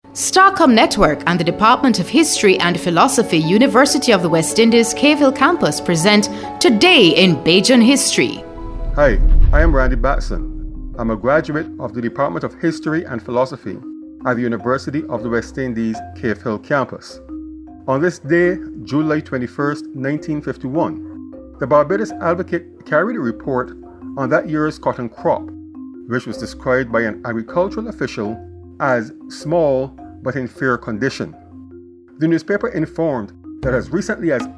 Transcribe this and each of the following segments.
Starcom Network and the Department of History and Philosophy, University of the West Indies, Cave Hill Campus present Today in Bajan History. Hi, I am Randy Batson. I'm a graduate of the Department of History and Philosophy at the University of the West Indies, Cave Hill Campus. On this day, July 21st, 1951, the Barbados Advocate carried a report on that year's cotton crop, which was described by an agricultural official as small but in fair condition. The newspaper informed that as recently as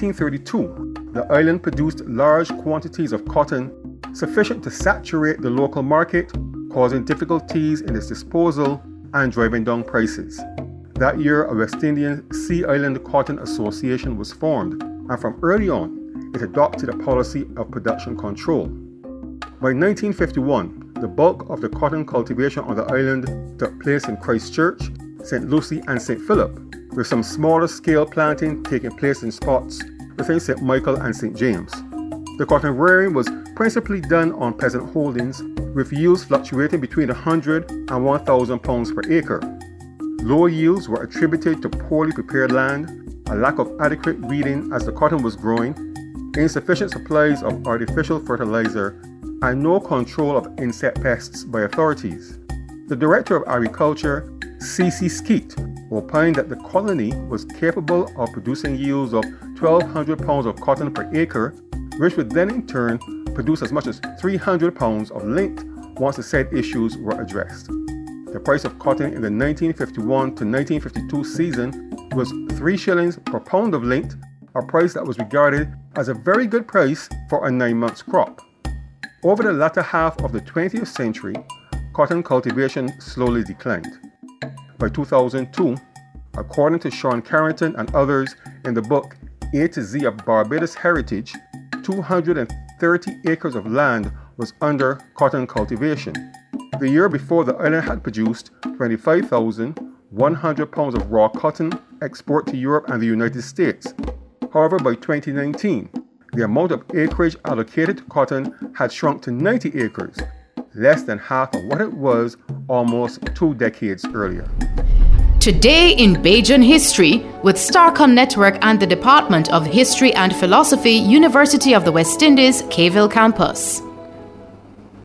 1932, the island produced large quantities of cotton sufficient to saturate the local market, causing difficulties in its disposal and driving down prices. That year, a West Indian Sea Island Cotton Association was formed, and from early on, it adopted a policy of production control. By 1951, the bulk of the cotton cultivation on the island took place in Christchurch, St. Lucie and St. Philip, with some smaller scale planting taking place in spots within St. Michael and St. James. The cotton rearing was principally done on peasant holdings, with yields fluctuating between 100 and 1,000 pounds per acre. Low yields were attributed to poorly prepared land, a lack of adequate weeding as the cotton was growing, insufficient supplies of artificial fertilizer, and no control of insect pests by authorities. The Director of Agriculture, C.C. Skeet, opined that the colony was capable of producing yields of 1,200 pounds of cotton per acre, which would then in turn produce as much as 300 pounds of lint once the said issues were addressed. The price of cotton in the 1951 to 1952 season was 3 shillings per pound of lint, a price that was regarded as a very good price for a 9-month crop. Over the latter half of the 20th century, cotton cultivation slowly declined. By 2002, according to Sean Carrington and others in the book A to Z of Barbados Heritage, 230 acres of land was under cotton cultivation. The year before, the island had produced 25,100 pounds of raw cotton export to Europe and the United States. However, by 2019, the amount of acreage allocated to cotton had shrunk to 90 acres, less than half of what it was almost 2 decades earlier. Today in Bajan History with Starcom Network and the Department of History and Philosophy, University of the West Indies, Cave Hill Campus.